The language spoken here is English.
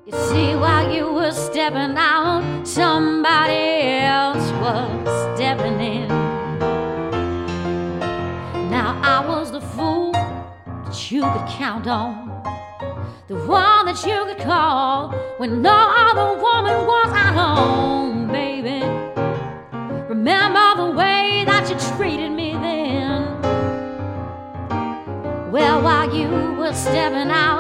You see, while you were stepping out, somebody else was stepping in. Now I was the fool that you could count on, the one that you could call when no other woman was at home, baby. Remember the way that you treated me then? Well, while you were stepping out,